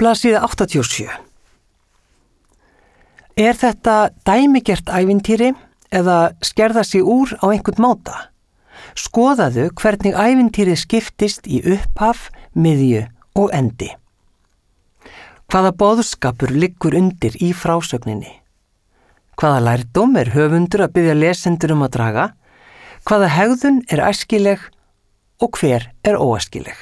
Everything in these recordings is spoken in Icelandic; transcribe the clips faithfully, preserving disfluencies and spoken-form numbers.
Blaðsíða áttatíu og sjö. Er þetta dæmigert ævintýri eða skerða sig úr á einhvern máta? Skoðaðu hvernig ævintýrið skiptist í upphaf, miðju og endi. Hvaða boðskapur liggur undir í frásögninni? Hvaða lærdóm er höfundur að biðja lesendur um að draga? Hvaða hegðun er æskileg og hver er óæskileg?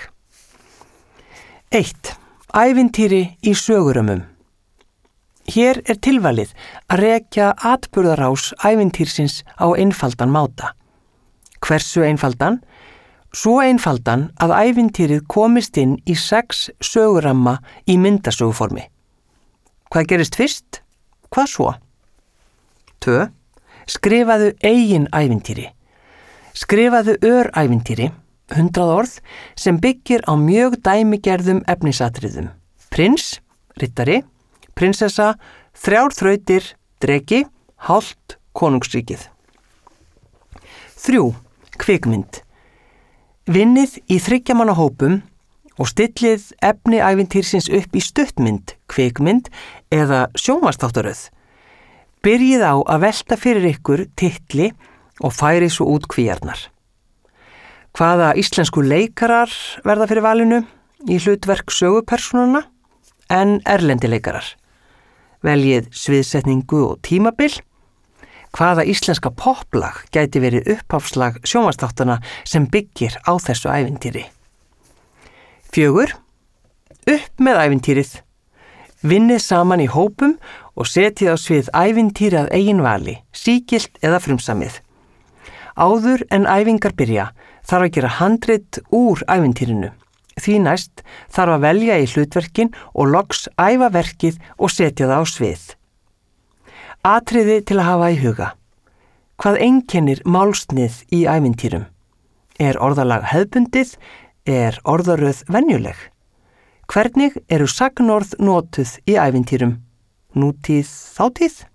eitt. Ævintýri í sögurömmum. Hér er tilvalið að rekja atburðarás ævintýrsins á einfaldan máta. Hversu einfaldan? Svo einfaldan að ævintýrið komist inn í sex söguramma í myndasöguformi. Hvað gerist fyrst? Hvað svo? tvö. Skrifaðu eigin ævintýri. Skrifaðu örævintýri, hundrað orð, sem byggir á mjög dæmigerðum efnisatriðum. Prins, riddari, prinsessa, þrjár þrautir, dreki, hált, konungsríkið. þrjú. Kvikmynd. Vinnið í þriggjamanna hópum og stillið efni ævintýrsins upp í stuttmynd, kvikmynd eða sjónvarpsþáttaröð. Byrjið á að velta fyrir ykkur titli og færið svo út kvíarnar. Hvaða íslensku leikarar verða fyrir valinu í hlutverk sögupersónanna en erlendi leikarar? Veljið sviðsetningu og tímabil. Hvaða íslenska poplag gæti verið upphafslag sjónvarpsþáttanna sem byggir á þessu ævintýri? fjögur. Upp með ævintýrið. Vinnið saman í hópum og setið á svið ævintýri að eigin vali, sígilt eða frumsamið. Áður en æfingar byrja þarf að gera handrit úr ævintýrinu. Því næst þarf að velja í hlutverkin og loks æfa verkið og setja það á svið. Atriði til að hafa í huga. Hvað einkennir málsnið í ævintýrum? Er orðalag hefðbundið? Er orðaröð venjuleg? Hvernig eru sagnorð notuð í ævintýrum? Nútíð, þátíð?